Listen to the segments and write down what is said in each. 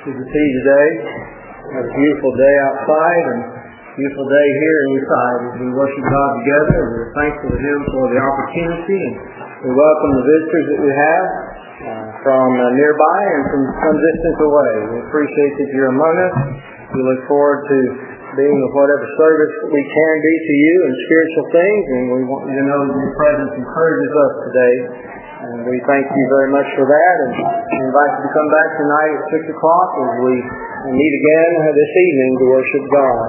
Good to see you today. It's a beautiful day outside and a beautiful day here inside as we worship God together. And we're thankful to Him for the opportunity, and we welcome the visitors that we have from nearby and from some distance away. We appreciate that you're among us. We look forward to being of whatever service we can be to you in spiritual things, and we want you to know that your presence encourages us today. And we thank you very much for that, and we invite you to come back tonight at 6 o'clock as we meet again this evening to worship God.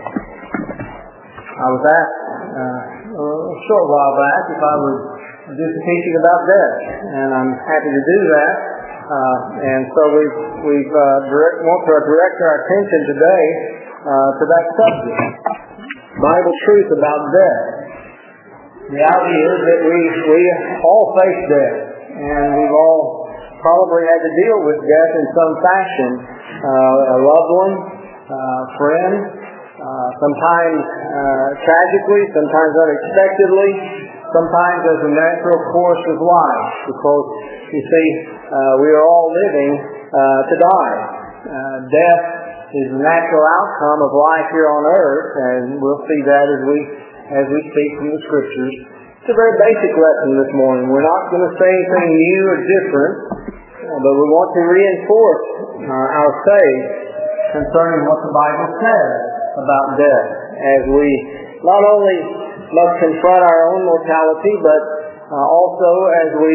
I was asked a short while back if I would do some teaching about death, and I'm happy to do that. And so we want to direct our attention today to that subject, Bible truth about death. The reality is that we all face death, and we've all probably had to deal with death in some fashion. A loved one, friend, sometimes tragically, sometimes unexpectedly, sometimes as a natural course of life, because you see, we are all living to die. Death is the natural outcome of life here on earth, and we'll see that as we speak from the Scriptures. It's a very basic lesson this morning. We're not going to say anything new or different, but we want to reinforce our faith concerning what the Bible says about death, as we not only must confront our own mortality, but also as we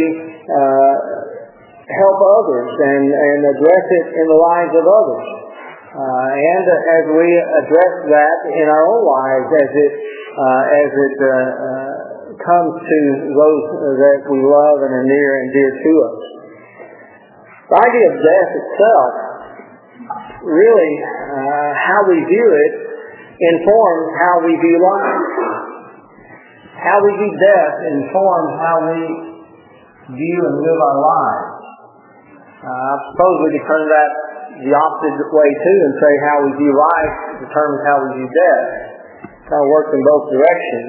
help others and address it in the lives of others. And as we address that in our own lives, as it comes to those that we love and are near and dear to us. The idea of death itself, really, how we view it, informs how we view life. How we view death informs how we view and live our lives. I suppose we could turn that the opposite way too and say how we view life determines how we view death. It kind of works in both directions.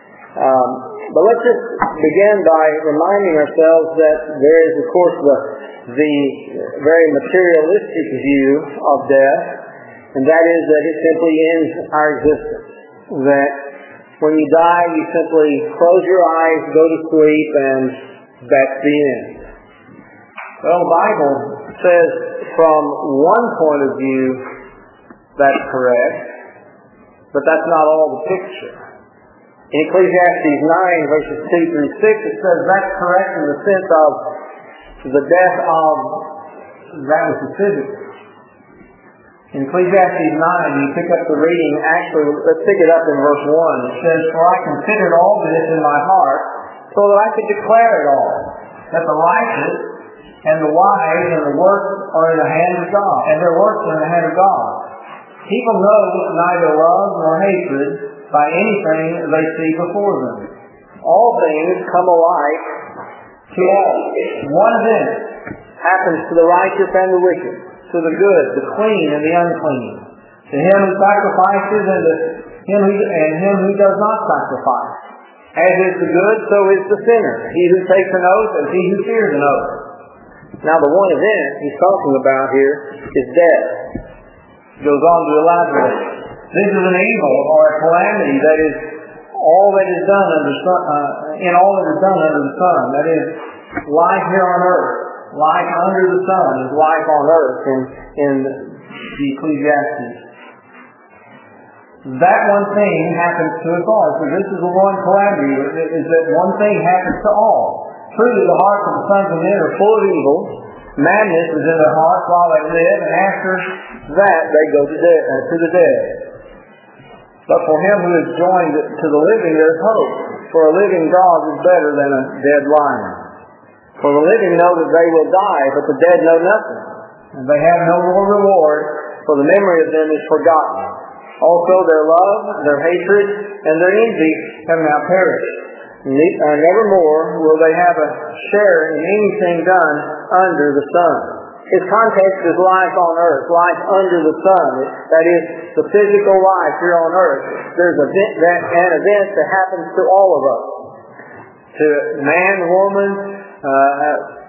But let's just begin by reminding ourselves that there is, of course, the very materialistic view of death, and that is that it simply ends our existence. That when you die, you simply close your eyes, go to sleep, and that's the end. Well, the Bible says from one point of view that's correct, but that's not all the picture. In Ecclesiastes 9, verses 2 through 6, it says that's correct in the sense of the death of that was the physical. In Ecclesiastes 9, you pick up the reading, actually, let's pick it up in verse 1. It says, "For I considered all this in my heart, so that I could declare it all, that the righteous and the wise and the works are in the hand of God, and their works are in the hand of God. People know neither love nor hatred by anything they see before them. All things come alike to all. One event happens to the righteous and the wicked, to the good, the clean, and the unclean, to him who sacrifices and him who does not sacrifice. As is the good, so is the sinner, he who takes an oath and he who fears an oath." Now the one event he's talking about here is death. He goes on to elaborate. This is an evil or a calamity that is all that is done under the sun. That is life here on earth. Life under the sun is life on earth in the Ecclesiastes. That one thing happens to us all. So this is the one calamity, is that one thing happens to all. Truly the hearts of the sons of men are full of evil. Madness is in their hearts while they live, and after that they go to the dead. But for him who is joined to the living, there is hope. For a living dog is better than a dead lion. For the living know that they will die, but the dead know nothing. And they have no more reward, for the memory of them is forgotten. Also their love, their hatred, and their envy have now perished. Nevermore will they have a share in anything done under the sun. His context is life on earth, life under the sun. That is, the physical life here on earth. There's an event that happens to all of us. To man, woman,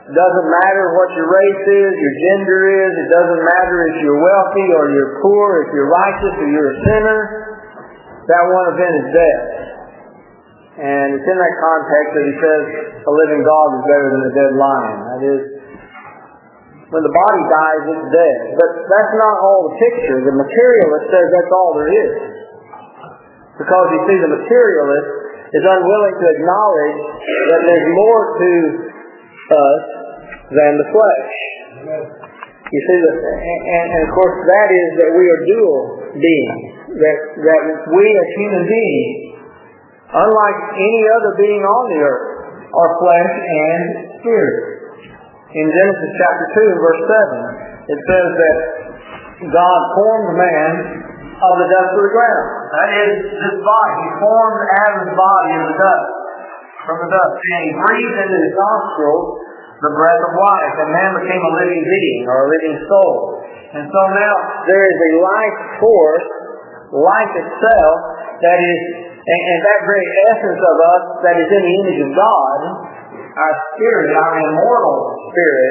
It doesn't matter what your race is, your gender is. It doesn't matter if you're wealthy or you're poor, if you're righteous or you're a sinner. That one event is death. And it's in that context that he says a living dog is better than a dead lion. That is, when the body dies, it's dead. But that's not all the picture. The materialist says that's all there is. Because you see, the materialist is unwilling to acknowledge that there's more to us than the flesh. You see, and of course that is that we are dual beings. That we as human beings, unlike any other being on the earth, are flesh and spirit. In Genesis chapter 2 and verse 7, it says that God formed man of the dust of the ground. That is, this body. He formed Adam's body in the dust, from the dust. And he breathed into his nostrils the breath of life, and man became a living being, or a living soul. And so now there is a life force, life itself, that is, and that very essence of us that is in the image of God, our spirit, our immortal spirit,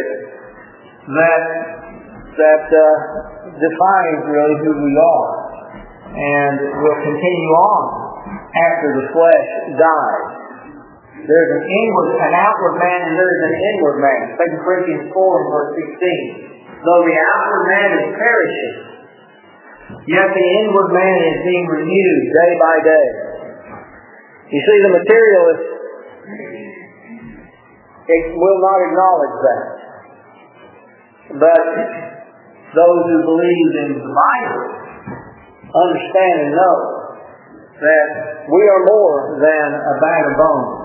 that defines really who we are, and will continue on after the flesh dies. There's an outward man, and there is an inward man. 2 Corinthians 4 and verse 16. Though the outward man is perishing, yet the inward man is being renewed day by day. You see, the materialist will not acknowledge that. But those who believe in the Bible understand and know that we are more than a bag of bones.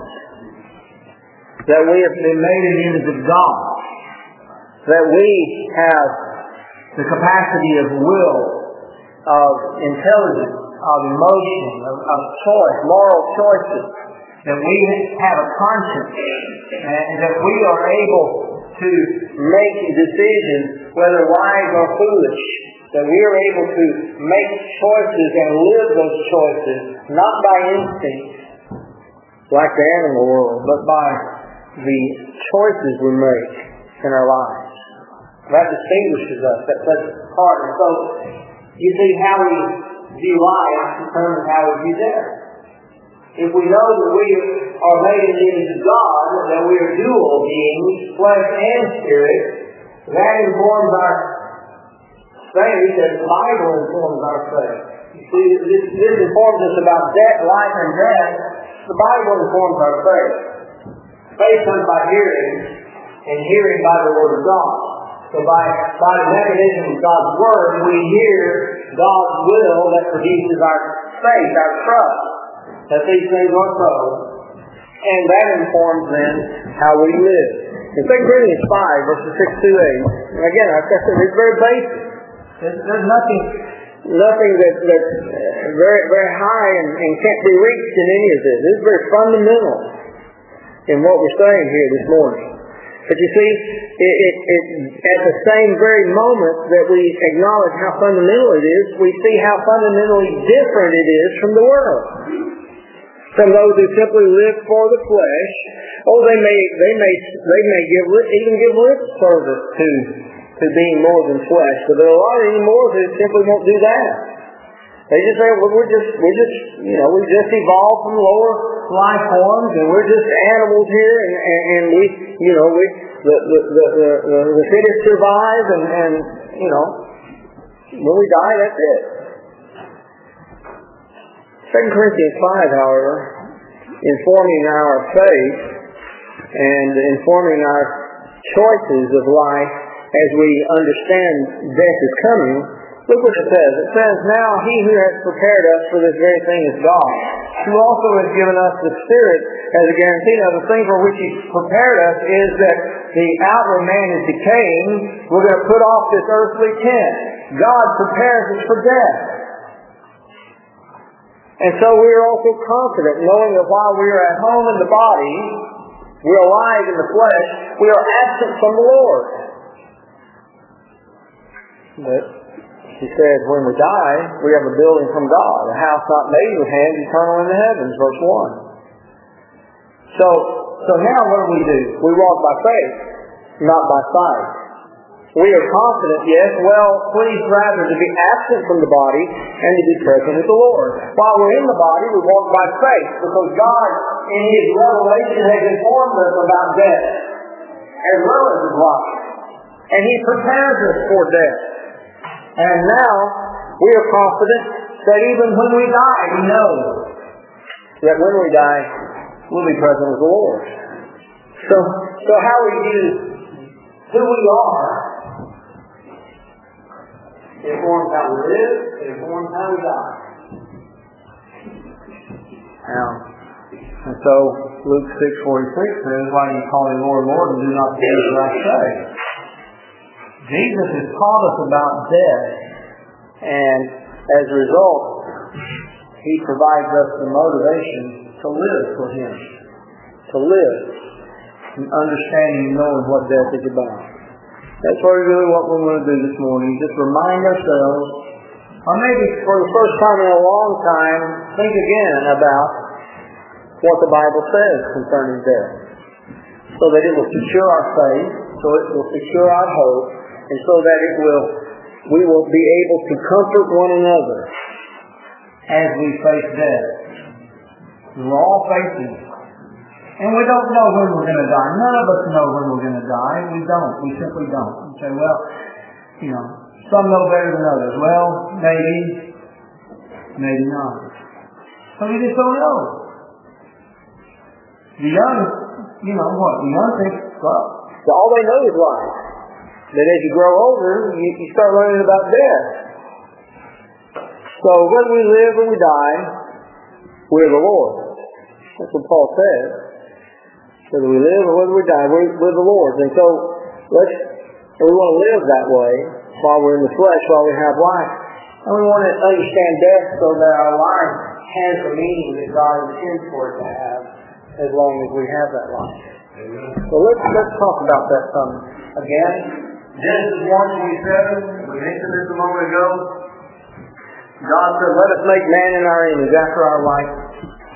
That we have been made in the image of God. That we have the capacity of will, of intelligence, of emotion, of choice, moral choices. That we have a conscience, and that we are able to make decisions, whether wise or foolish. That we are able to make choices and live those choices, not by instinct, like the animal world, but by the choices we make in our lives. That distinguishes us. That sets us apart. And so, you see, how we view life determines how we view death. If we know that we are made in the image of God, that we are dual beings, flesh and spirit, that informs our faith, as the Bible informs our faith. You see, this informs us about death, life, and death. The Bible informs our faith. Faith comes by hearing, and hearing by the Word of God. So by the mechanism of God's Word, we hear God's will that produces our faith, our trust, that these things are so. And that informs then how we live. In 2 Corinthians 5, verses 6 to 8, and again, like I said, it's very basic. There's nothing that's very, very high and can't be reached in any of this. This is very fundamental in what we're saying here this morning. But you see, at the same very moment that we acknowledge how fundamental it is, we see how fundamentally different it is from the world. From those who simply live for the flesh, they may even give lip service to being more than flesh. But there are a lot anymore who simply won't do that. They just say, well, we just evolved from lower life forms, and we're just animals here, and the fittest survive, and when we die, that's it. 2 Corinthians 5, however, informing our faith and informing our choices of life as we understand death is coming, look what it says. It says, now he who has prepared us for this very thing is God, who also has given us the Spirit as a guarantee. Now the thing for which he prepared us is that the outward man is decaying. We're going to put off this earthly tent. God prepares us for death. And so we are also confident, knowing that while we are at home in the body, we're alive in the flesh, we are absent from the Lord. But he said, when we die, we have a building from God, a house not made with hands, eternal in the heavens, verse 1. So now what do? We walk by faith. not by sight. We are confident, yes, well pleased rather to be absent from the body and to be present with the Lord. While we're in the body, we walk by faith, because God, in His revelation, has informed us about death as well as His life. And He prepares us for death. And now, we are confident that even when we die, we know that when we die, we'll be present with the Lord. So how we view who we are informs how we live, it informs how we die. And so Luke 6:46 says, "Why do you call me Lord, Lord, and do not the things that I say?" Jesus has taught us about death, and as a result, He provides us the motivation to live for Him. To live in understanding and knowing what death is about. That's really what we want to do this morning. Just remind ourselves, or maybe for the first time in a long time, think again about what the Bible says concerning death. So that it will secure our faith, so it will secure our hope, and so that we will be able to comfort one another as we face death. We're all facing it. And we don't know when we're going to die. None of us know when we're going to die. We don't. We simply don't. We say, well, some know better than others. Well, maybe. Maybe not. So we just don't know. The young, The young think, well, all they know is life. That as you grow older, you start learning about death. So whether we live or we die, we're the Lord. That's what Paul says. Whether we live or whether we die, we're the Lord's. And so we want to live that way while we're in the flesh, while we have life. And we want to understand death so that our life has the meaning that God intends for it to have as long as we have that life. Amen. So let's talk about that some again. Genesis 1:27, we mentioned this a moment ago. God said, "Let us make man in our image, after our likeness."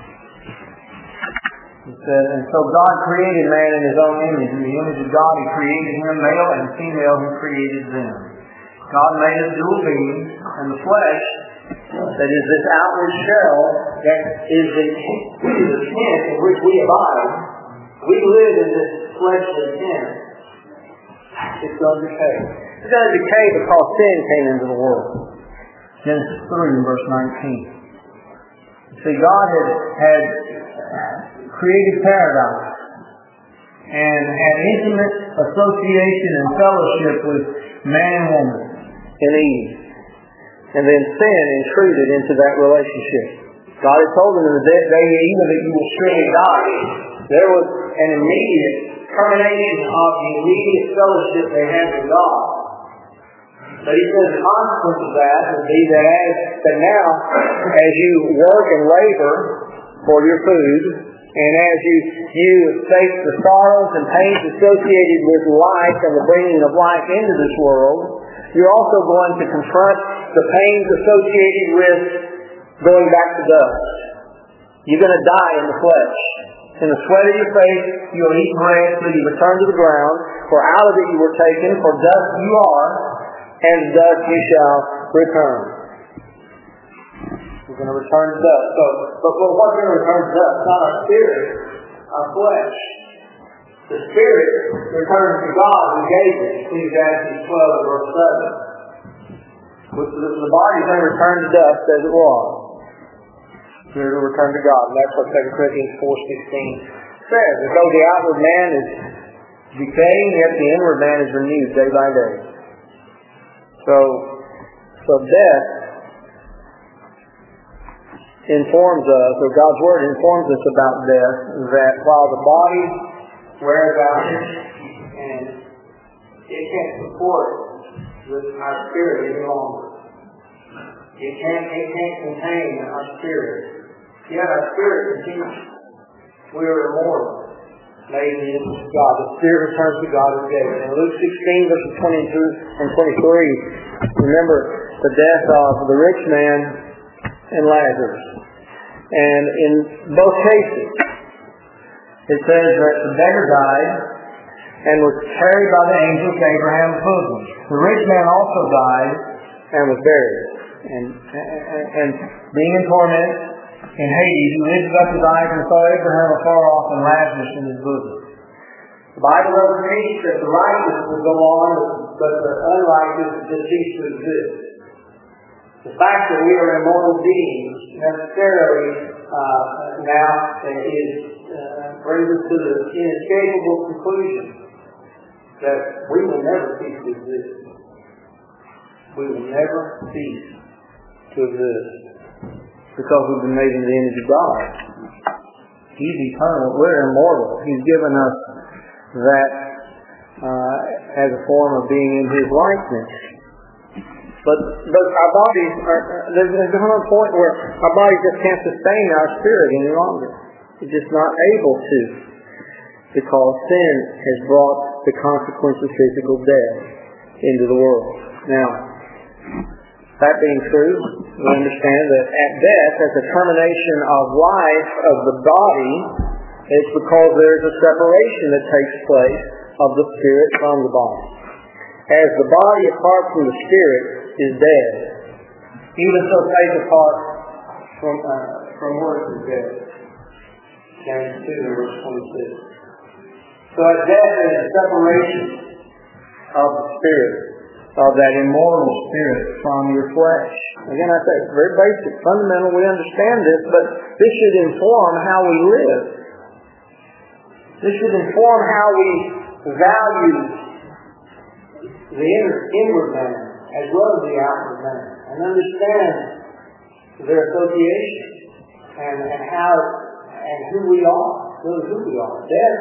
He said, and so God created man in His own image. In the image of God He created him, male and female He created them. God made us dual beings, and the flesh, that is this outward shell, that is the tent in which we abide. We live in this fleshly tent. It's going to decay. It's going to decay because sin came into the world. Genesis 3, verse 19. See, God had created paradise and had intimate association and fellowship with man and woman in Eve. And then sin intruded into that relationship. God had told them in the day you eat of it, you will surely die. There was an immediate termination of the immediate fellowship they had with God. But He says the consequence of that would be that now, as you work and labor for your food, and as you face the sorrows and pains associated with life and the bringing of life into this world, you're also going to confront the pains associated with going back to dust. You're going to die in the flesh. In the sweat of your face, you'll eat bread till you return to the ground, for out of it you were taken, for dust you are, and dust you shall return. We're going to return to dust. But what's going to return to dust? Not our spirit, our flesh. The spirit returns to God who gave it. Ecclesiastes 12, verse 7. The body is going to return to dust as it was. Spirit will return to God. And that's what 2 Corinthians 4:16 says. As though the outward man is decaying, yet the inward man is renewed day by day. So death informs us, or God's Word informs us about death, that while the body wears out and it can't support with our spirit any longer. It can't contain our spirit. Yet our spirit continues. We are immortal. Made in the image of God. The spirit returns to God who gave it. In Luke 16, verses 22 and 23, remember the death of the rich man and Lazarus. And in both cases, it says that the beggar died, and was carried by the angels to Abraham's bosom. The rich man also died and was buried. And being in torment in Hades, he lifted up his eyes and saw Abraham afar off and Lazarus in his bosom. The Bible doesn't teach that the righteous will go on, but the unrighteous will cease to exist. The fact that we are immortal beings necessarily now brings us to the inescapable conclusion that we will never cease to exist. We will never cease to exist because we've been made in the image of God. He's eternal. We're immortal. He's given us that as a form of being in His likeness. But our bodies there's a point where our bodies just can't sustain our spirit any longer. It's just not able to, because sin has brought the consequence of physical death into the world. Now, that being true, we understand that at death, as a termination of life of the body, it's because there's a separation that takes place of the spirit from the body. As the body apart from the spirit is dead, even so faith apart from works is dead. James 2, verse 26. So at death there's a separation of the spirit, of that immortal spirit from your flesh. Again, I say it's very basic, fundamental. We understand this, but this should inform how we live. This should inform how we value the inward man as well as the outward man, and understand their association and how and who we are. Really who we are. Death.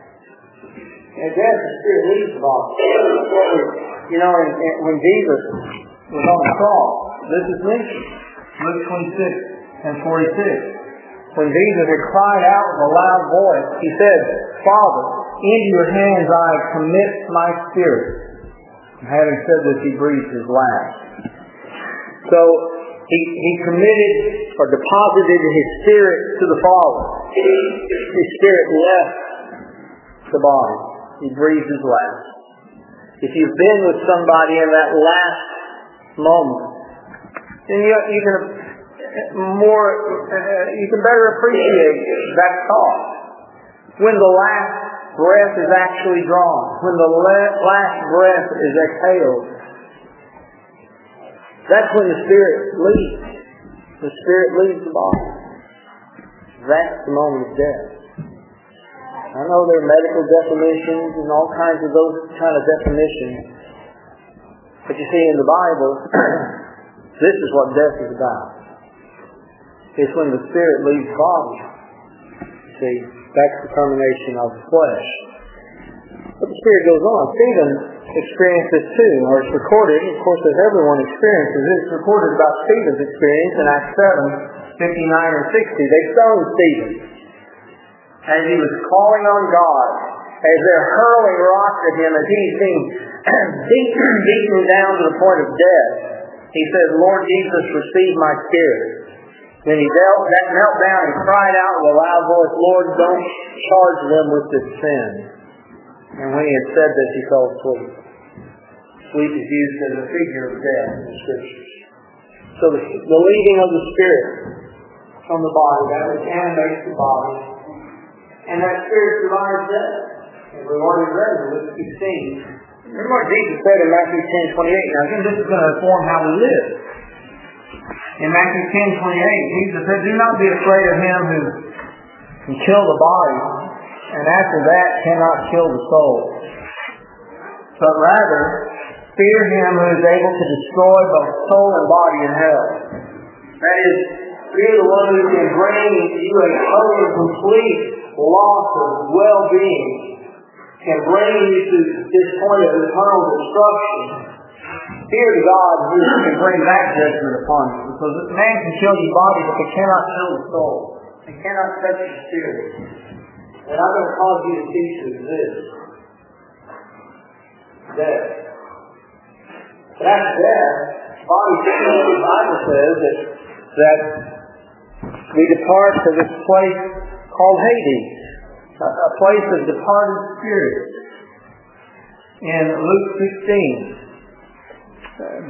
And death, the spirit leaves the body. You know, when Jesus was on the cross, this is mentioned. Luke 26 and 46. When Jesus had cried out with a loud voice, He said, Father, into your hands I commit my spirit. And having said this, He breathed His last. So, He committed or deposited His spirit to the Father. His spirit left the body. He breathed His last. If you've been with somebody in that last moment, then you can better appreciate that thought. When the last breath is actually drawn, when the last breath is exhaled, that's when the spirit leaves. The spirit leaves the body. That's the moment of death. I know there are medical definitions and all kinds of those kind of definitions, but you see in the Bible, this is what death is about. It's when the spirit leaves the body. See, that's the termination of the flesh. But the spirit goes on. Stephen experienced this too, or it's recorded, of course, as everyone experiences it. It's recorded about Stephen's experience in Acts 7, 59 and 60. They stoned Stephen as he was calling on God, as they're hurling rocks at him, as he's being beaten down to the point of death. He said, Lord Jesus, receive my spirit. Then he knelt down and cried out with a loud voice, Lord, don't charge them with this sin. And when he had said this, he fell asleep. Sleep is used as a figure of death in the Scriptures. So the leaving of the spirit from the body, that which animates the body, and that spirit survives death. And we've already read in Luke 16. Remember what Jesus said in Matthew 10:28. Now again, this is going to inform how we live. In Matthew 10:28, Jesus said, do not be afraid of him who can kill the body, and after that cannot kill the soul. But rather, fear him who is able to destroy both soul and body in hell. That is, fear the one who can bring you a total and complete loss of well-being, can bring you to this point of eternal destruction. Fear to God who can bring that judgment upon you. Because man can kill your body, but they cannot kill the soul. They cannot touch your spirit. And I'm going to cause you to cease to exist. Death. But after death, body sickness, the Bible says that we depart to this place called Hades, a place of departed spirits. In Luke 16,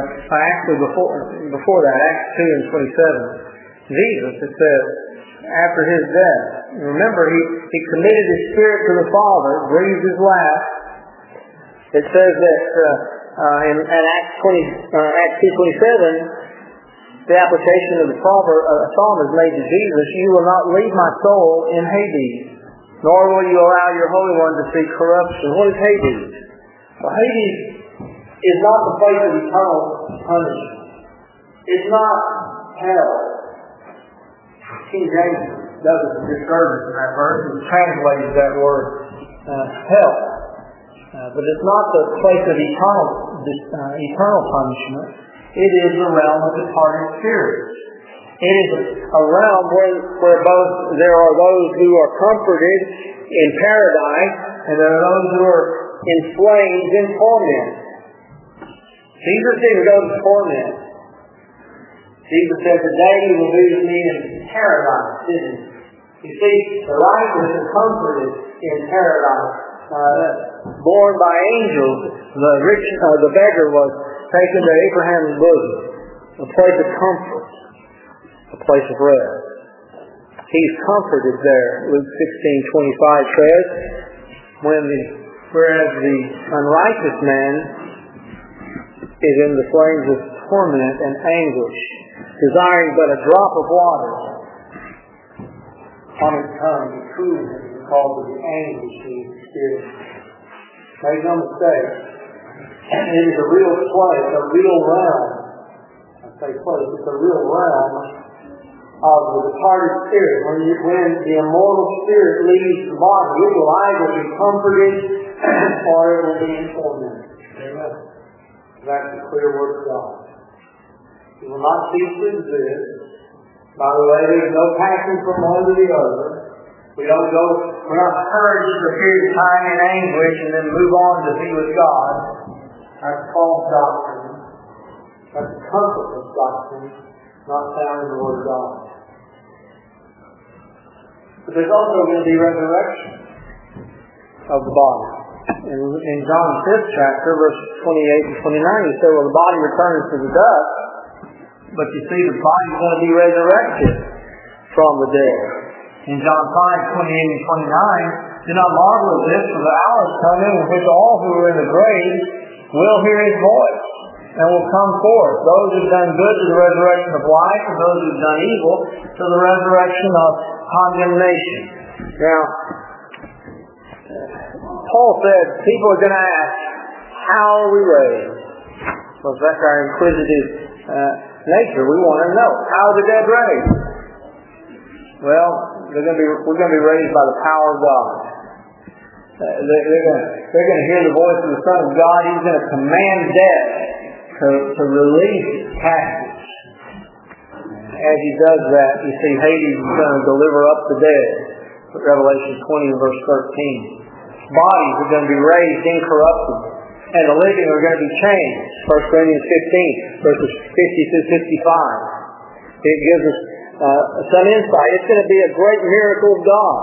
before that, Acts 2 and 27, Jesus, it says, after his death, remember he committed his spirit to the Father, breathed his last. It says that in Acts 2:27, the application of the psalm is made to Jesus, "You will not leave my soul in Hades, nor will you allow your Holy One to see corruption." What is Hades? Well, Hades is not the place of eternal punishment. It's not hell. King James does a disturbance in that verse. He translated that word hell. But it's not the place of eternal punishment. It is the realm of departed spirits. It is a realm where both there are those who are comforted in paradise and there are those who are enslaved in torment. Jesus didn't go to torment. Jesus said, "Today you will be with me in paradise." Didn't he? You see, the righteous are comforted in paradise. Born by angels, the beggar was taken to Abraham's bosom, a place of comfort, a place of rest. He's comforted there. Luke 16:25 says, whereas the unrighteous man is in the flames of torment and anguish, desiring but a drop of water on his tongue to cool him because of the anguish he experienced. Make no mistake, it is a real place, a real realm. I say place, it's a real realm of the departed spirit. When the immortal spirit leaves the body, it will either be comforted or it will be in torment. Amen. That's the clear word of God. It will not cease to exist. By the way, there's no passing from one to the other. We're not purged for a period of time in anguish and then move on to be with God. That's false doctrine. That's comfortless doctrine, not found in the Word of God. But there's also going to be resurrection of the body. In John 5th chapter, verses 28 and 29, he said, "Well, the body returns to the dust, but you see, the body is going to be resurrected from the dead." In John 5:28 and 29, "Do not marvel at this, for the hour is coming in which all who are in the grave will hear his voice and will come forth. Those who have done good to the resurrection of life, and those who have done evil to the resurrection of condemnation." Now, Paul said people are going to ask, how are we raised? Well, that's our inquisitive nature. We want to know, how are the dead raised? Well, we're going to be raised by the power of God. They're going to hear the voice of the Son of God. He's going to command death to release its captives. As he does that, you see Hades is going to deliver up the dead. Revelation 20 and verse 13. Bodies are going to be raised incorruptible, and the living are going to be changed. 1 Corinthians 15, verses 50 through 55. It gives us some insight. It's going to be a great miracle of God.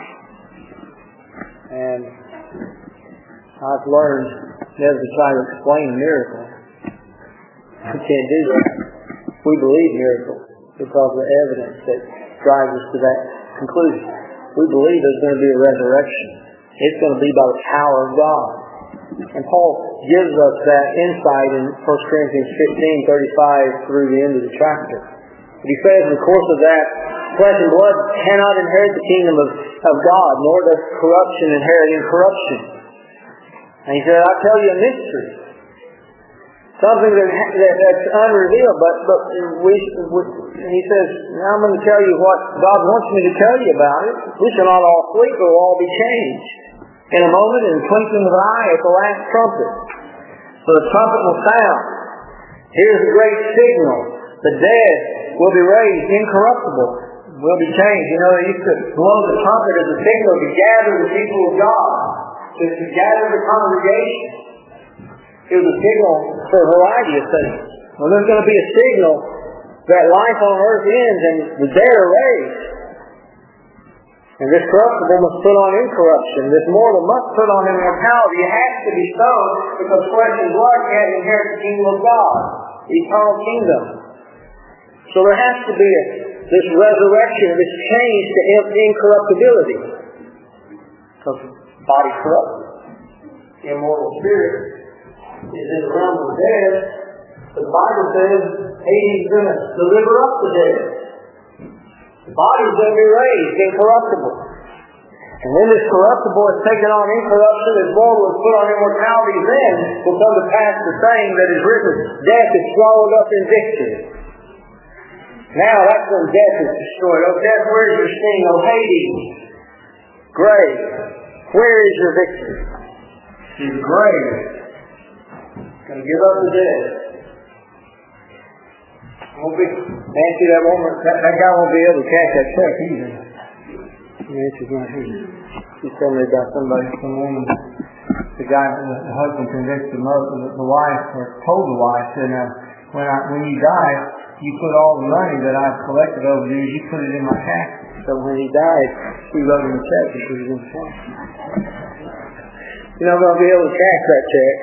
And I've learned never to try to explain a miracle. We can't do that. We believe miracles because of the evidence that drives us to that conclusion. We believe there's going to be a resurrection. It's going to be by the power of God. And Paul gives us that insight in 1 Corinthians 15:35 through the end of the chapter. But he says in the course of that, flesh and blood cannot inherit the kingdom of God, nor does corruption inherit incorruption. And he said, I'll tell you a mystery. Something that's unrevealed, but he says, now I'm going to tell you what God wants me to tell you about it. We shall not all sleep, but we'll all be changed. In a moment, in the twinkling of an eye, at the last trumpet. So the trumpet will sound. Here's a great signal. The dead will be raised incorruptible. Will be changed. You know, they used to blow the trumpet as a signal to gather the people of God. To gather the congregation. It was a signal for a variety of things. Well, there's going to be a signal that life on earth ends and the dead are raised. And this corruptible must put on incorruption. This mortal must put on immortality. It has to be so because flesh and blood can't inherit the kingdom of God, the eternal kingdom. So there has to be this resurrection, this change to incorruptibility. Because the body corrupts. The immortal spirit is in the realm of the dead. The Bible says Hades is going to deliver up the dead. The body is going to be raised incorruptible. And when this corruptible is taken on incorruption, this mortal is put on immortality, then will come to pass the saying that is written, death is swallowed up in victory. Now that's when death is destroyed. Oh death, where is your sting? Oh Hades, grave, where is your victory? His grave is going to give up the dead. Nancy, that guy won't be able to cash that check either. Nancy's not here. She's telling me about some woman, the husband convinced the wife, or told the wife, said, when you die, you put all the money that I've collected over the years, you put it in my casket. So when he died, she wrote him a check and put it in the casket. You're not going to be able to cash that check.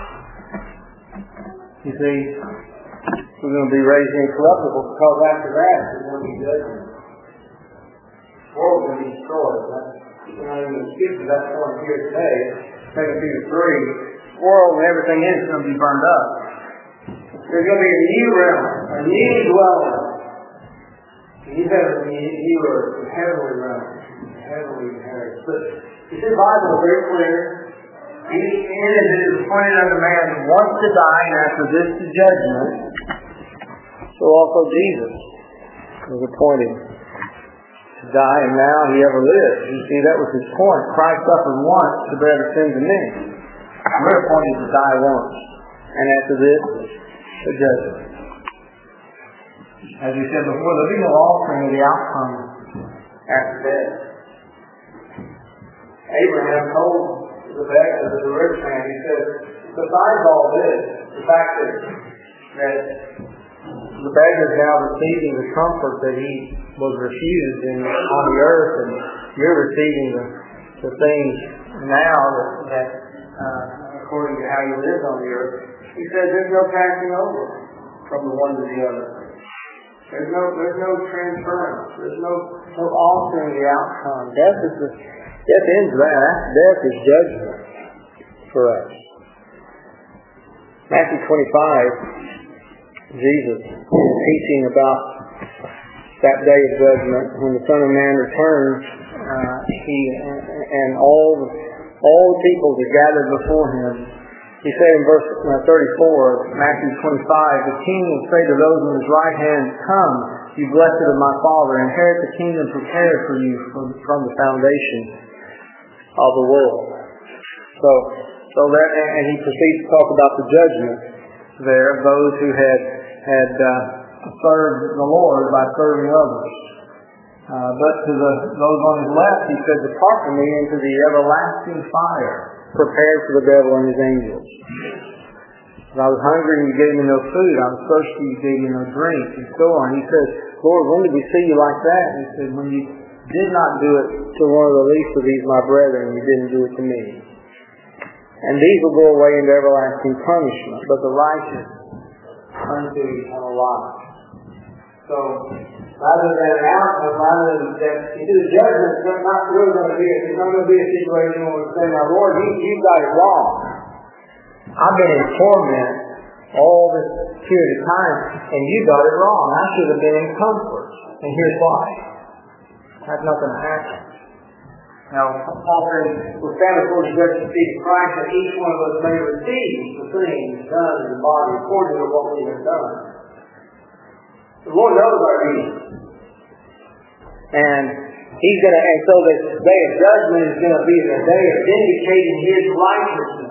You see, we're going to be raised incorruptible because after that, we're going to be judged. The world is going to be destroyed. We're not even going to skip to that point here today. 2 Peter 3, the world and everything in it is going to be burned up. There's going to be a new realm, a new dwelling. And you have a new earth, a heavenly realm, a heavenly inheritance. But you see, the Bible is very clear. Each end is appointed unto man once to die, and after this the judgment. So also Jesus was appointed to die, and now he ever lives. You see, that was his point. Christ suffered once to bear the sins of many. We're appointed to die once, and after this, the judgment. As we said before, there'll be no altering of the outcome after death. Abraham told the rich man, he said, besides all this, the fact that the beggar is now receiving the comfort that he was refused on the earth, and you're receiving the things now that according to how you lived on the earth. He said there's no passing over from the one to the other. There's no transference. There's no altering the outcome. Death ends that. Death is judgment for us. Matthew 25, Jesus is teaching about that day of judgment when the Son of Man returns. And all the people that gathered before him. He said in verse 34, Matthew 25, the king will say to those on his right hand, come, you blessed of my Father, inherit the kingdom prepared for you from the foundation of the world. So that, and he proceeds to talk about the judgment there of those who had served the Lord by serving others. But to those on his left, he said, depart from me into the everlasting fire, prepared for the devil and his angels. I was hungry, you gave me no food. I was thirsty, you gave me no drink, and so on. He says, Lord, when did we see you like that? And he said, when you did not do it to one of the least of these, my brethren, you didn't do it to me. And these will go away into everlasting punishment, but the righteous unto eternal life. So, rather than an outcome, rather than that, you see, the judgment is not really going to be, it's not going to be a situation where we say, now Lord, you've got it wrong. I've been in torment all this period of time, and you got it wrong. I should have been in comfort. And here's why. That's not going to happen. Now, Paul says, we're found before the judgment seat of Christ, that each one of us may receive the things done in the body according to what we have done. The Lord knows our needs. And He's going to, and so the day of judgment is going to be the day of vindicating His righteousness.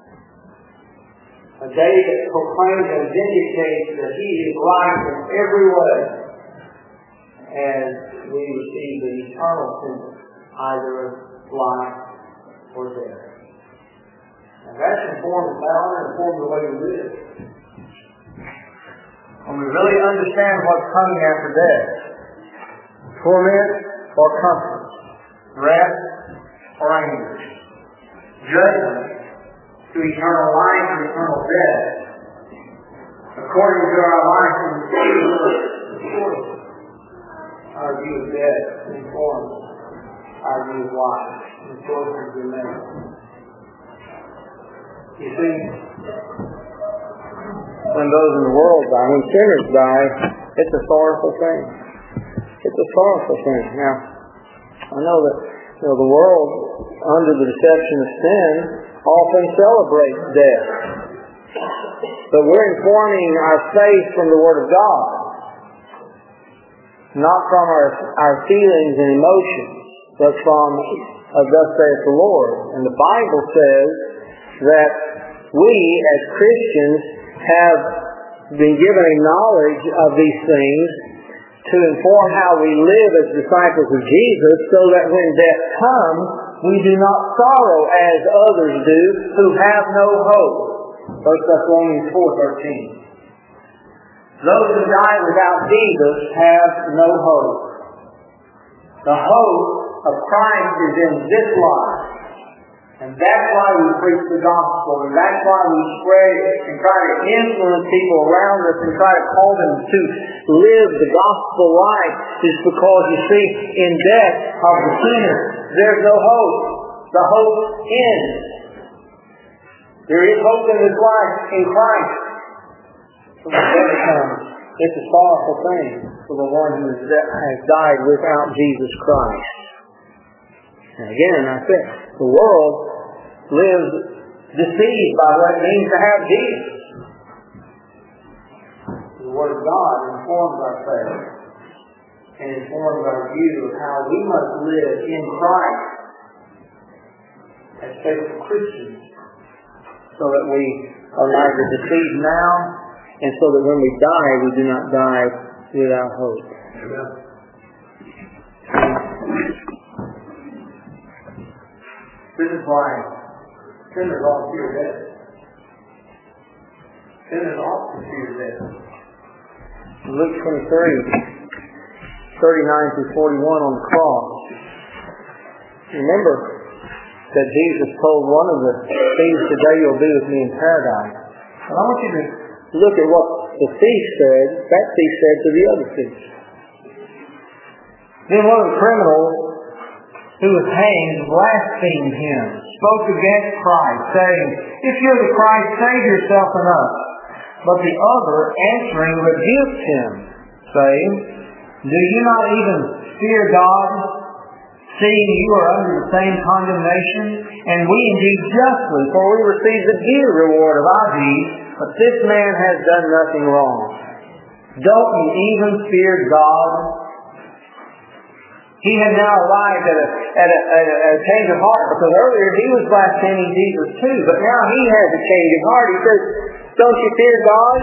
A day that proclaims and vindicates that He is right in every way. As we receive the eternal sentence, either of life or death. And that's informed the power and informed the way we live. When we really understand what's coming after death, torment or comfort, rest or anger, judgment to eternal life or eternal death, according to our life in the Spirit. Our view of death informs our view of life and the choices we make. You see, when those in the world die, when sinners die, it's a sorrowful thing. It's a sorrowful thing. Now, I know that the world, under the deception of sin, often celebrates death. But we're informing our faith from the Word of God, not from our feelings and emotions, but from thus saith the Lord. And the Bible says that we, as Christians, have been given a knowledge of these things to inform how we live as disciples of Jesus, so that when death comes, we do not sorrow as others do who have no hope. 1 Thessalonians 4:13. Those who die without Jesus have no hope. The hope of Christ is in this life. And that's why we preach the gospel, and that's why we spread it and try to influence people around us and try to call them to live the gospel life, is because, you see, in death of the sinner, there's no hope. The hope ends. There is hope in this life in Christ. So when death comes, it's a sorrowful thing for the one who has died without Jesus Christ. And again, I said, the world lives deceived by what it means to have Jesus. The Word of God informs our faith and informs our view of how we must live in Christ as faithful Christians, so that we are neither deceived now, and so that when we die, we do not die without hope. Amen. This is why sinners ought to fear death. Sinners ought to fear death. Luke 23, 39 through 41 on the cross. Remember that Jesus told one of the things today you'll do with me in paradise. And I want you to look at what the thief said, that thief said to the other thief. Then one of the criminals who was hanged blasphemed him, spoke against Christ, saying, "If you're the Christ, save yourself and us." But the other, answering, rebuked him, saying, "Do you not even fear God, seeing you are under the same condemnation? And we indeed justly, for we receive the due reward of our deeds, but this man has done nothing wrong. Don't you even fear God?" He had now arrived at a change of heart, because earlier he was blaspheming Jesus too, but now he has a change of heart. He says, "Don't you fear God?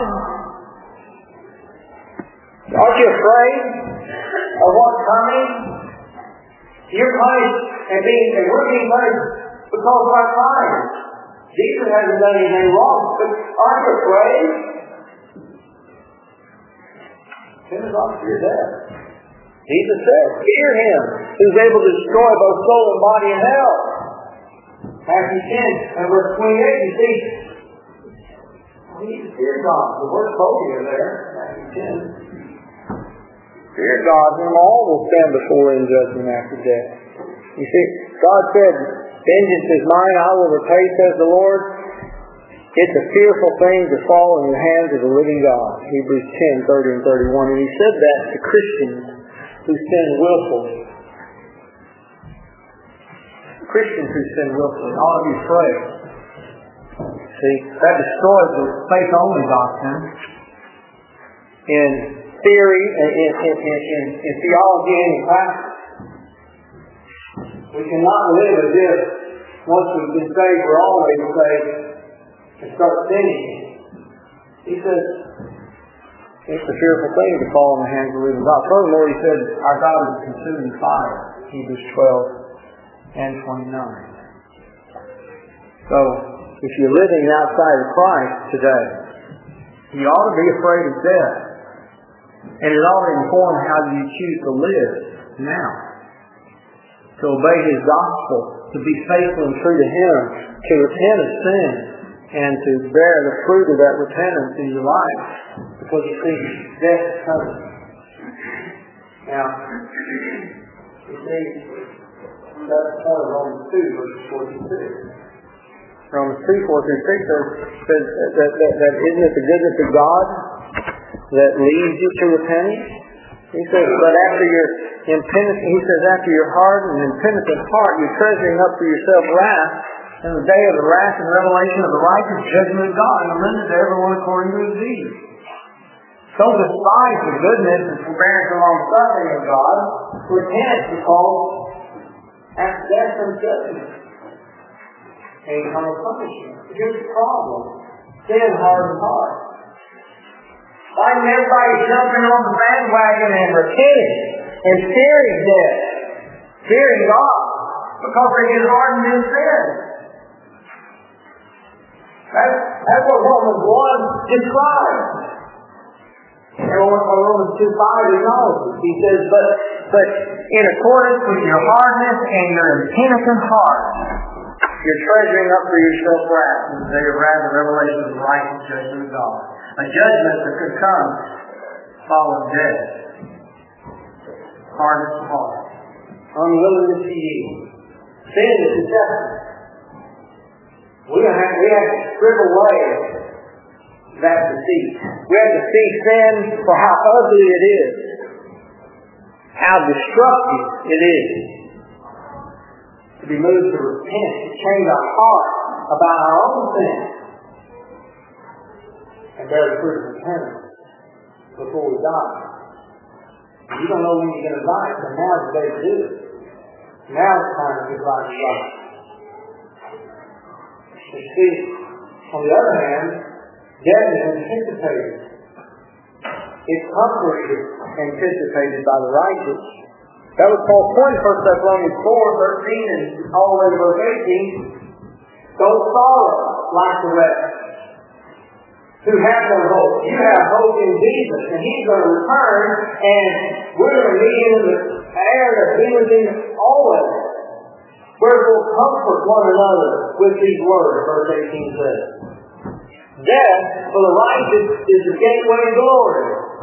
Aren't you afraid of what's coming? You're punished, and we're being punished because of our crimes. Jesus hasn't done anything wrong, but aren't you afraid?" Sinners ought to fear death. Jesus said, "Fear Him who's able to destroy both soul and body in hell." Matthew 10 and verse 28, you see, we need to fear God. The word phobia there, Matthew 10. Fear God, whom all will stand before in judgment after death. You see, God said, "Vengeance is mine, I will repay," says the Lord. It's a fearful thing to fall in the hands of the living God. Hebrews 10, 30 and 31. And He said that to Christians who sin willfully. Christians who sin willfully ought to be afraid. See, that destroys the faith-only doctrine. In theory, in theology, and in practice. We cannot live as if once we've been saved, we're always saved, and start sinning. He says, it's a fearful thing to fall in the hands of the living God. Furthermore, He said, our God is a consuming fire. Hebrews 12 and 29. So, if you're living outside of Christ today, you ought to be afraid of death. And it ought to inform how you choose to live now. to obey His gospel, to be faithful and true to Him, to repent of sin, and to bear the fruit of that repentance in your life. Because you see, death is coming. Now, you see, that's the point of Romans 2, verses 4 through 6. Romans 2, 4 through 6 says that isn't it the goodness of God that leads you to repentance? He says, but after your impenitent, he says, after your hardened and impenitent heart, you're treasuring up for yourself wrath, in the day of the wrath and revelation of the righteous judgment of God, and rendered to everyone according to his deeds. So despise the goodness and forbearance and long suffering of God, repent because after death comes judgment and eternal punishment. Here's the problem: sin hardened heart. Why isn't everybody jumping on the bandwagon and repenting and fearing death, fearing God, because they get hardened in sin? That's what Romans 1 describes. And what Romans 2:5 acknowledges. He says, but in accordance with your hardness and your impenitent heart, you're treasuring up for yourself wrath in the day of wrath and revelation of the righteous judgment of God. A judgment that could come following death. Hardness of heart. Unwillingness to yield. Sin is deception. We have to strip away that deceit. We have to see sin for how ugly it is. How destructive it is. To be moved to repent, to change our heart about our own sin. And bear the fruit of repentance before we die. You don't know when you're going to die, so now's the day to do it. Now's the time to get right with God. You see, on the other hand, death is anticipated. Its comfort is anticipated by the righteous. That was Paul's point in 1 Thessalonians 4:13 and all the way to verse 18. Don't sorrow like the rest, who have no hope. You have hope in Jesus, and He's going to return, and we're going to meet Him in the air that He was in always. Wherefore comfort one another with these words, verse 18 says. Death for the righteous is the gateway to glory.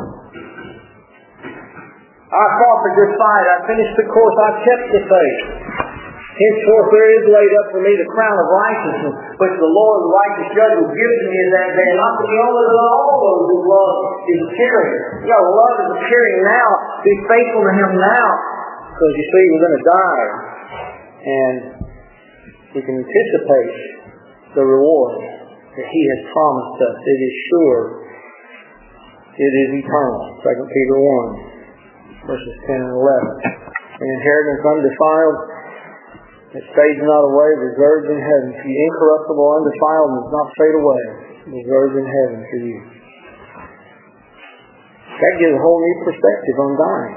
I fought the good fight. I finished the course. I kept the faith. Henceforth there is laid up for me the crown of righteousness, which the Lord, the righteous judge, will give to me in that day, not to be only to all those whose love is appearing. You know, love is appearing now. Be faithful to Him now. Because you see, we're going to die. And we can anticipate the reward that He has promised us. It is sure. It is eternal. 2 Peter 1, verses 10 and 11. An inheritance undefiled, that fades not away, reserved in heaven for you. Incorruptible, undefiled, and does not fade away, reserved in heaven for you. That gives a whole new perspective on dying.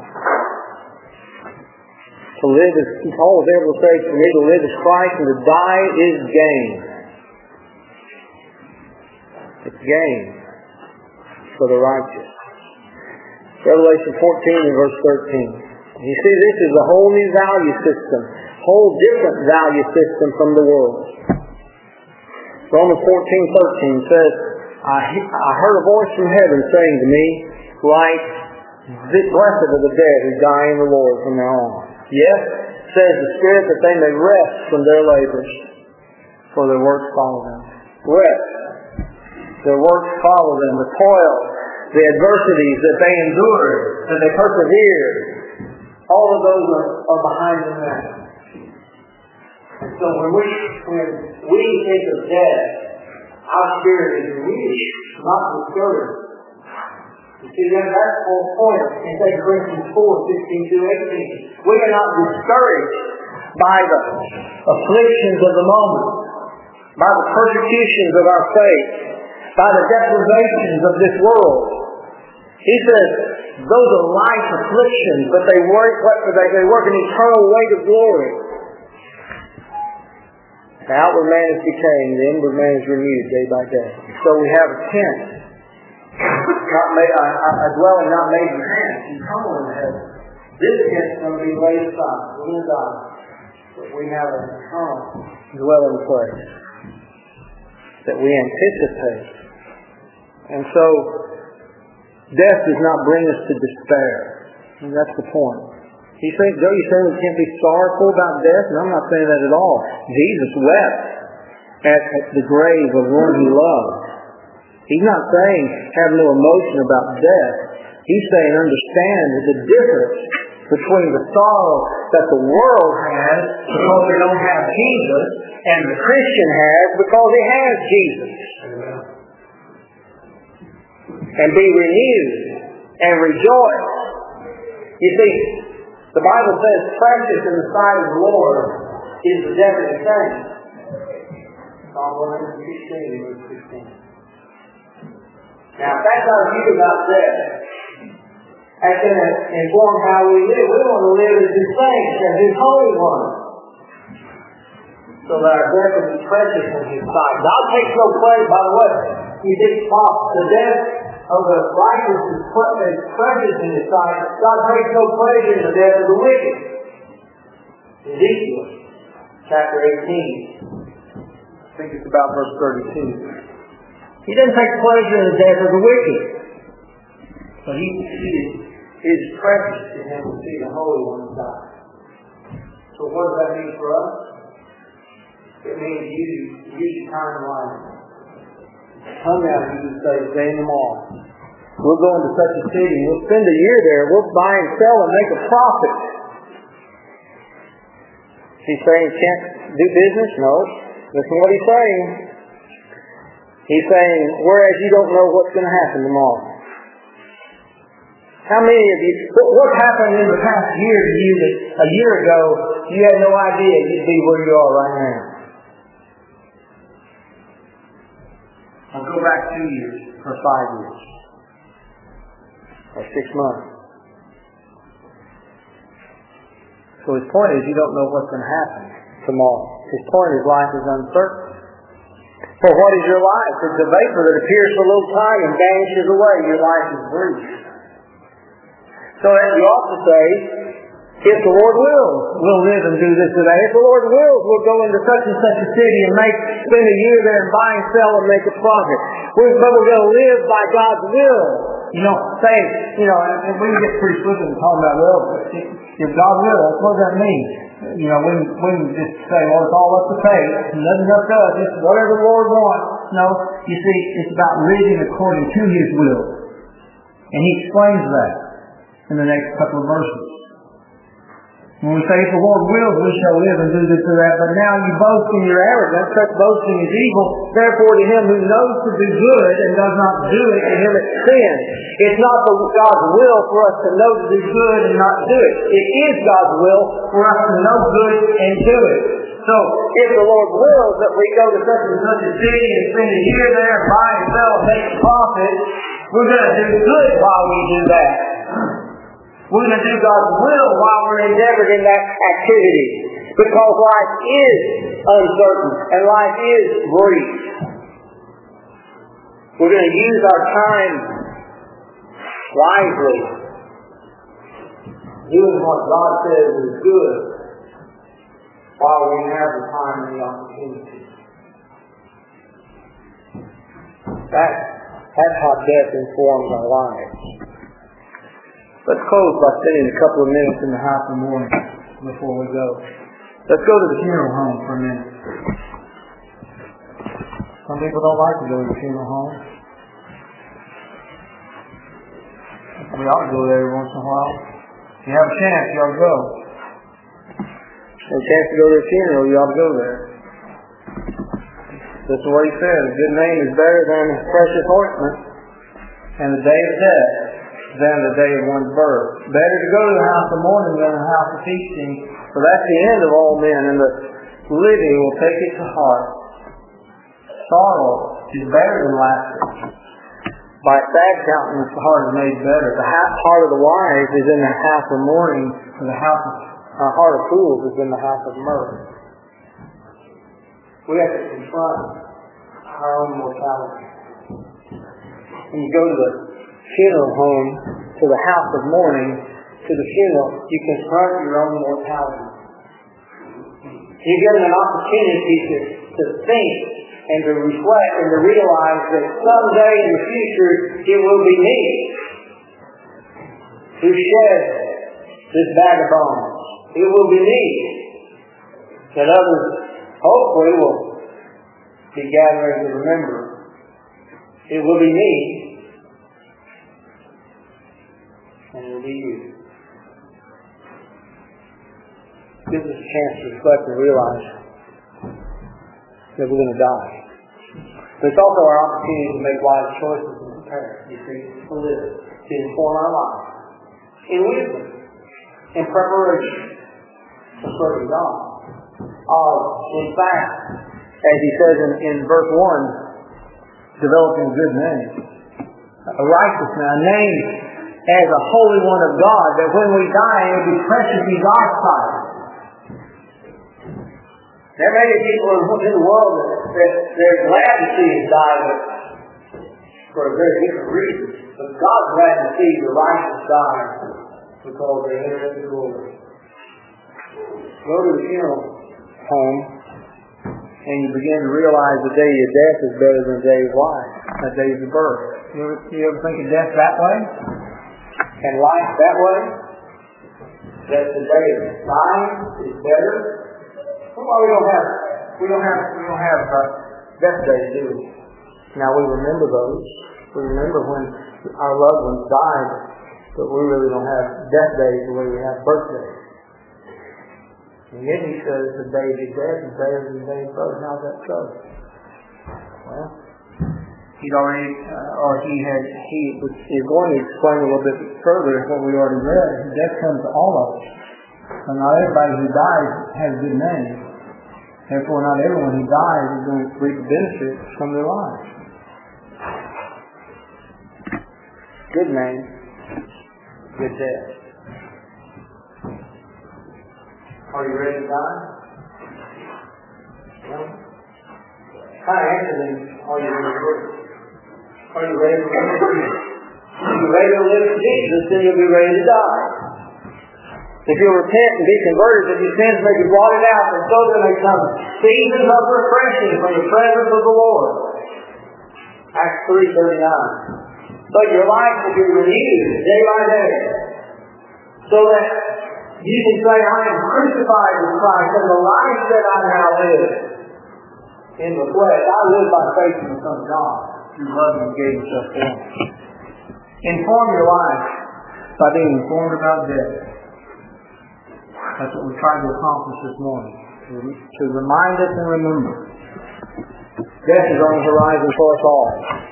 To live is, Paul was able to say, for me to live is Christ, and to die is gain. It's gain for the righteous. Revelation 14 and verse 13. You see, this is a whole new value system. Whole different value system from the world. Romans 14:13 says, I heard a voice from heaven saying to me, like, blessed are the dead who die in the Lord from now on. Yes, says the Spirit, that they may rest from their labors, for their works follow them. Rest. Their works follow them. The toil, the adversities that they endured, that they persevered, all of those are behind them now. And so when we think of death, our spirit is weak, not discouraged. You see, that's the whole point in 2 Corinthians 4:16-18. We are not discouraged by the afflictions of the moment, by the persecutions of our faith, by the deprivations of this world. He says, those are life afflictions, but they work an eternal weight of glory. The outward man is decaying, the inward man is renewed day by day. So we have a tent, a dwelling not made with hands, eternal in heaven. This tent is going to be laid aside. We're going to die. But we have an eternal dwelling place that we anticipate. And so, death does not bring us to despair. And that's the point. He's saying, Joe, you saying we can't be sorrowful about death? And I'm not saying that at all. Jesus wept at the grave of one he loved. He's not saying have no emotion about death. He's saying understand the difference between the sorrow that the world has because they don't have Jesus and the Christian has because he has Jesus. And be renewed and rejoice. You see, the Bible says precious in the sight of the Lord is the death of the saints. Psalm 116, verse 16. Now, if that's our view about death, that's going to inform how we live. We want to live as His saints, as His holy ones, so that our death will be precious in His sight. God takes no pleasure, by the way. He did the death of the righteous is precious in His sight. God takes no pleasure in the death of the wicked. Ezekiel, chapter 18. I think it's about verse 32. He doesn't take pleasure in the death of the wicked. But He is precious to Him to see the Holy One die. So what does that mean for us? It means use your time wisely. Come out and you say, today and tomorrow. We'll go into such a city. We'll spend a year there. We'll buy and sell and make a profit. He's saying can't do business? No. Listen to what He's saying. He's saying, whereas you don't know what's going to happen tomorrow. How many of you, what happened in the past year to you that a year ago you had no idea you'd be where you are right now? I'll go back 2 years or 5 years or 6 months. So his point is you don't know what's going to happen tomorrow. His point is life is uncertain. For what is your life? It's a vapor that appears for a little time and vanishes away. Your life is brief. So as you ought to say, if the Lord wills, we'll live and do this today. If the Lord wills, we'll go into such and such a city and spend a year there and buy and sell and make a profit. But we're going to live by God's will. And we can get pretty flippant and talk about, well, if God wills, what does that mean? We can just say, well, it's all up to faith. Nothing up to us. It's whatever the Lord wants. No, you see, it's about living according to His will. And He explains that in the next couple of verses. When we say, if the Lord wills, we shall live and do this or that. But now you boast in your arrogance. Such boasting is evil. Therefore, to him who knows to do good and does not do it, to him it's sin. It's not God's will for us to know to do good and not do it. It is God's will for us to know good and do it. So, if the Lord wills that we go to such and such a city and spend a year there, buy and sell and make a profit, we're going to do good while we do that. We're going to do God's will while we're endeavored in that activity. Because life is uncertain and life is brief. We're going to use our time wisely. Doing what God says is good while we have the time and the opportunity. That's how death informs our lives. Let's close by spending a couple of minutes in the house of mourning before we go. Let's go to the funeral home for a minute. Some people don't like to go to the funeral home. We ought to go there every once in a while. If you have a chance, you ought to go. If you have a chance to go to a funeral, you ought to go there. This is what he said. A good name is better than precious ointment, and the day of death than the day of one's birth. Better to go to the house of mourning than the house of feasting, for that's the end of all men, and the living will take it to heart. Sorrow is better than laughter. By sad countenance the heart is made better. The heart of the wise is in the house of mourning, and the heart of fools is in the house of mirth. We have to confront our own mortality. When you go to the funeral home, to the house of mourning, to the funeral, you confront your own mortality. You're given an opportunity to think and to reflect and to realize that someday in the future it will be me who sheds this bag of bones. It will be me that others hopefully will be gathering to remember. It will be me, and it will be you. Gives us a chance to reflect and realize that we're going to die. But it's also our opportunity to make wise choices and prepare, you see, to live, to inform our lives in wisdom, in preparation for serving God. In fact, as he says in verse 1, developing a good name, a righteous man, a name as a holy one of God, that when we die it will be precious in God's sight. There may be people in the world that they're glad to see us die, but for a very different reason. But God's glad to see the righteous die because they enter into glory. Go to the funeral home and you begin to realize the day of death is better than the day of life, the day of birth. You ever think of death that way? And life that way? That the day of dying is better? Well, we don't have death days, do we? Now we remember those. We remember when our loved ones died, but we really don't have death days the way we have birthdays. And yet he says the day of death is better than the day of birth. How's that so? Well, he's already, he is going to explain a little bit further what we already read. Death comes to all of us. And not everybody who dies has a good name. Therefore, not everyone who dies is going to reap the benefits from their lives. Good name, good death. Are you ready to die? No? Kind of answer them, are you ready to live? Are you ready to live for Jesus? If you're ready to live for Jesus, then you'll be ready to die. If you'll repent and be converted, if your sins may be blotted out, and so there may come seasons of refreshing from the presence of the Lord. Acts 3:39. But your life will be renewed day by day, so that you can say, I am crucified with Christ, and the life that I now live in the flesh, I live by faith in the Son of God, who loved and gave himself for me. Inform your life by being informed about death. That's what we're trying to accomplish this morning. To remind us and remember. Death is on the horizon for us all.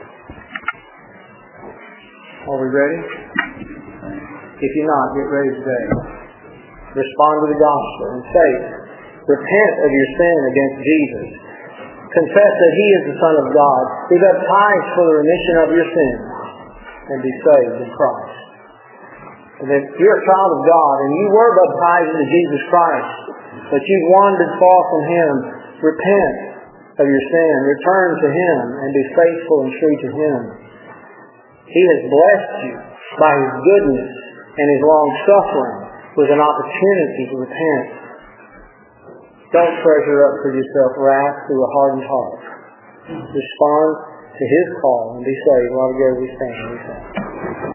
Are we ready? If you're not, get ready today. Respond to the gospel and faith. Repent of your sin against Jesus. Confess that He is the Son of God. Be baptized for the remission of your sins. And be saved in Christ. And if you're a child of God and you were baptized into Jesus Christ, but you've wandered far from Him, repent of your sin, return to Him, and be faithful and true to Him. He has blessed you by His goodness and His long suffering with an opportunity to repent. Don't treasure up for yourself wrath through a hardened heart. Respond to His call and be saved. While we go, we stand.